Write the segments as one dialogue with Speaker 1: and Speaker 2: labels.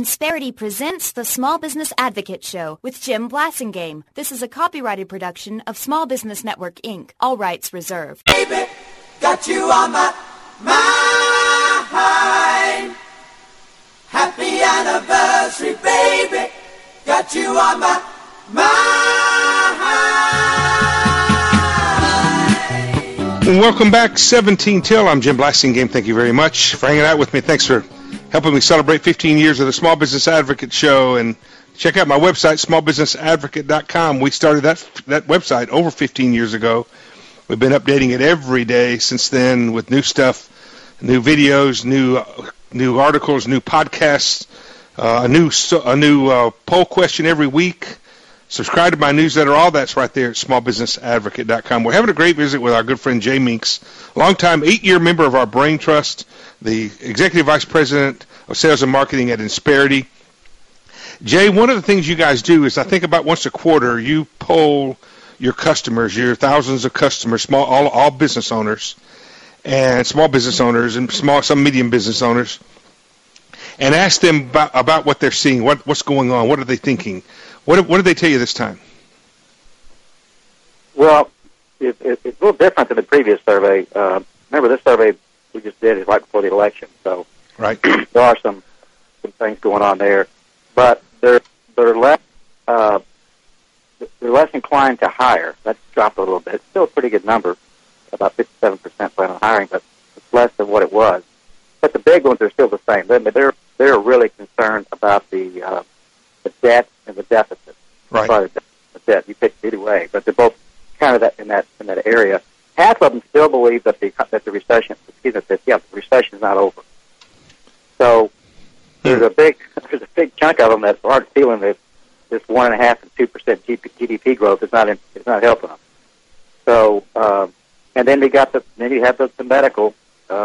Speaker 1: Insperity presents the Small Business Advocate Show with Jim Blasingame. This is a copyrighted production of Small Business Network, Inc. All rights reserved.
Speaker 2: Baby, got you on my mind. Happy anniversary, baby. Got you on my mind.
Speaker 3: Welcome back, 17 Till. I'm Jim Blasingame. Thank you very much for hanging out with me. Thanks for helping me celebrate 15 years of the Small Business Advocate Show. And check out my website, smallbusinessadvocate.com. We started that website over 15 years ago. We've been updating it every day since then with new stuff, new videos, new articles, new podcasts, a new poll question every week. Subscribe to my newsletter. All that's right there at smallbusinessadvocate.com. We're having a great visit with our good friend Jay Minks, longtime 8-year member of our Brain Trust, the Executive Vice President of Sales and Marketing at Insperity. Jay, one of the things you guys do is I think about once a quarter you poll your customers, your thousands of customers, all business owners, and small business owners and some medium business owners, and ask them about what they're seeing, what's going on, what are they thinking. What did they tell you this time?
Speaker 4: Well, it's a little different than the previous survey. Remember, this survey we just did is right before the election, so
Speaker 3: right.
Speaker 4: There are some things going on there, but they're less inclined to hire. That's dropped a little bit. It's still a pretty good number, about 57% plan on hiring, but it's less than what it was. But the big ones are still the same. They're really concerned about the debt and the deficit.
Speaker 3: Right.
Speaker 4: Sorry, the debt. You pick either way, but they're both kind of in that area. Half of them still believe that the recession, the recession is not over. So there's a big chunk of them that aren't feeling that this 1.5% and 2% GDP growth is not helping them. So and then you have the medical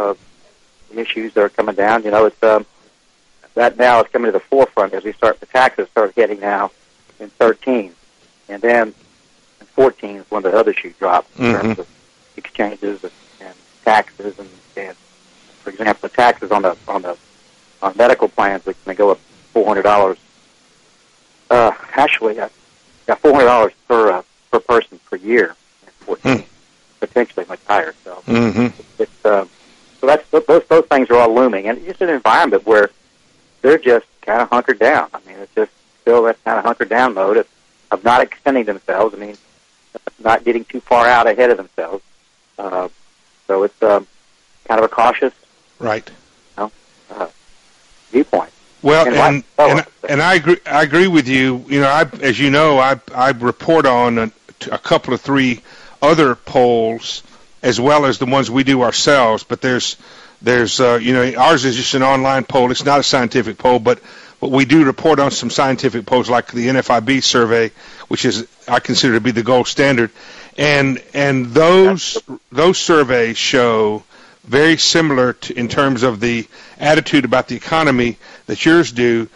Speaker 4: issues that are coming down. You know, it's that now is coming to the forefront as the taxes start hitting now in 13, and then in 14 is when the other shoe drops in terms of exchanges and taxes and for example, the taxes on medical plans which may go up $400. Actually, got $400 per person per year in 14, potentially much higher. So it's so that's those things are all looming, and it's just an environment where they're just kind of hunkered down. I mean, it's just still that kind of hunkered down mode of not extending themselves. I mean, not getting too far out ahead of themselves. So it's kind of a cautious,
Speaker 3: right,
Speaker 4: viewpoint.
Speaker 3: Well, and I agree with you. You know, as you know, I report on a couple of 3 other polls as well as the ones we do ourselves. But there's ours is just an online poll. It's not a scientific poll, but we do report on some scientific polls like the NFIB survey, which is I consider to be the gold standard, and those surveys show very similar in terms of the attitude about the economy that yours do.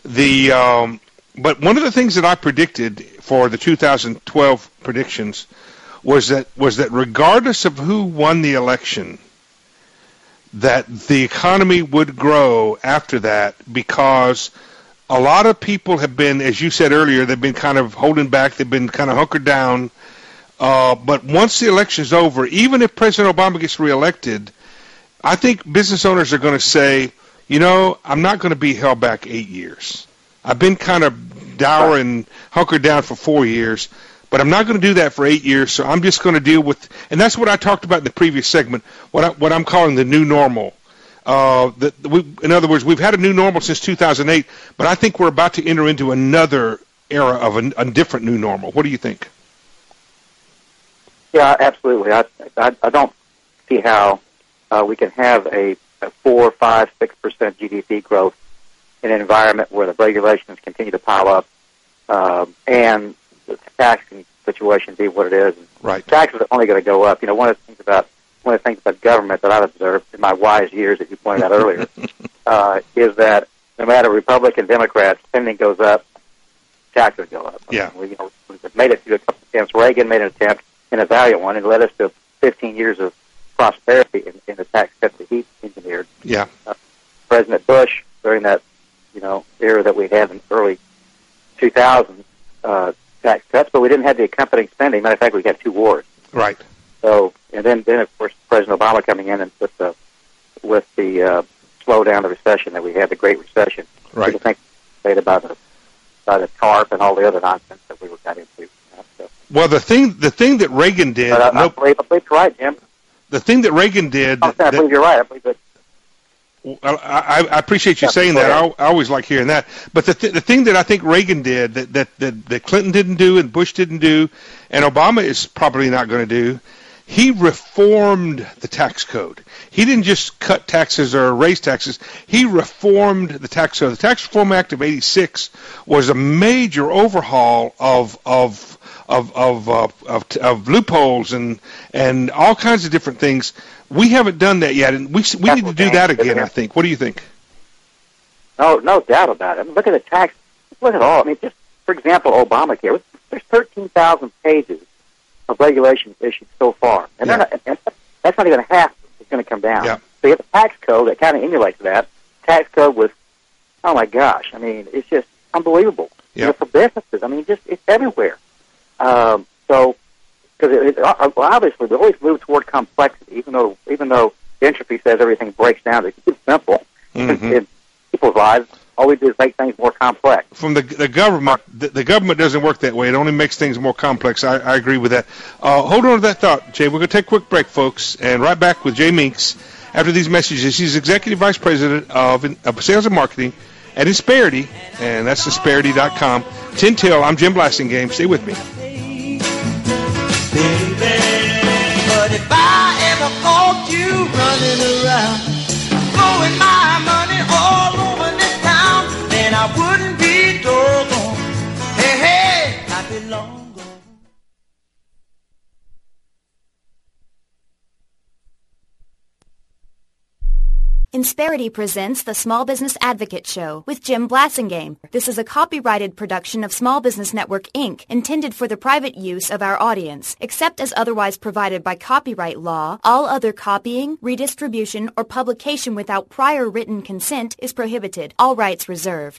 Speaker 3: But one of the things that I predicted for the 2012 predictions was that regardless of who won the election, that the economy would grow after that, because a lot of people have been, as you said earlier, they've been kind of holding back, they've been kind of hunkered down. But once the election's over, even if President Obama gets reelected, I think business owners are going to say, you know, I'm not going to be held back 8 years. I've been kind of dour and hunkered down for 4 years, but I'm not going to do that for 8 years, so I'm just going to deal with, and that's what I talked about in the previous segment, what I'm calling the new normal. In other words, we've had a new normal since 2008, but I think we're about to enter into another era of a different new normal. What do you think?
Speaker 4: Yeah, absolutely. I don't see how we can have a 4, 5, 6% GDP growth in an environment where the regulations continue to pile up and the taxing situation be what it is.
Speaker 3: Right.
Speaker 4: Taxes are only going to go up. You know, one of the things about government that I've observed in my wise years, as you pointed out earlier, is that no matter Republican, Democrat, spending goes up, taxes go up.
Speaker 3: Yeah.
Speaker 4: We made it through a couple attempts. Reagan made an attempt, and a valiant one, and led us to 15 years of prosperity in the tax cuts that he engineered.
Speaker 3: Yeah.
Speaker 4: President Bush, during that era that we had in early 2000s tax cuts, but we didn't have the accompanying spending. Matter of fact, we had 2 wars.
Speaker 3: Right.
Speaker 4: So, and then of course, President Obama coming in and with the slowdown, the recession that we had, the Great Recession.
Speaker 3: Right.
Speaker 4: People think about the TARP and all the other nonsense that we were got into. So.
Speaker 3: Well, the thing that Reagan did.
Speaker 4: But I believe you're right, Jim.
Speaker 3: The thing that Reagan did.
Speaker 4: I believe you're right. I believe that.
Speaker 3: I appreciate you saying that. I always like hearing that. But the thing that I think Reagan did that Clinton didn't do and Bush didn't do, and Obama is probably not going to do, he reformed the tax code. He didn't just cut taxes or raise taxes. He reformed the tax code. The Tax Reform Act of '86 was a major overhaul of loopholes and all kinds of different things. We haven't done that yet, and we need to do that again, I think. What do you think?
Speaker 4: No doubt about it. I mean, look at the tax. Look at all. I mean, just for example, Obamacare. There's 13,000 pages of regulations issued so far, and that's not even half that's going to come down.
Speaker 3: Yeah.
Speaker 4: So you have a tax code that kind of emulates that. Tax code was, oh my gosh, I mean, it's just unbelievable.
Speaker 3: Yeah.
Speaker 4: For businesses, I mean, it's everywhere. Because obviously we always move toward complexity, even though entropy says everything breaks down to keep it simple.
Speaker 3: Mm-hmm.
Speaker 4: In people's lives, all we do is make things more complex.
Speaker 3: From the government, the government doesn't work that way. It only makes things more complex. I agree with that. Hold on to that thought, Jay. We're going to take a quick break, folks, and right back with Jay Meeks after these messages. He's Executive Vice President of Sales and Marketing at Insperity, and that's Insperity.com. 10 till, I'm Jim Blasingame. Stay with me.
Speaker 2: But if I ever caught you running around, blowing my money all over this town, then I wouldn't be doggone. Hey, I'd be long gone.
Speaker 1: Insperity presents the Small Business Advocate Show with Jim Blasingame. This is a copyrighted production of Small Business Network, Inc., intended for the private use of our audience. Except as otherwise provided by copyright law, all other copying, redistribution, or publication without prior written consent is prohibited. All rights reserved.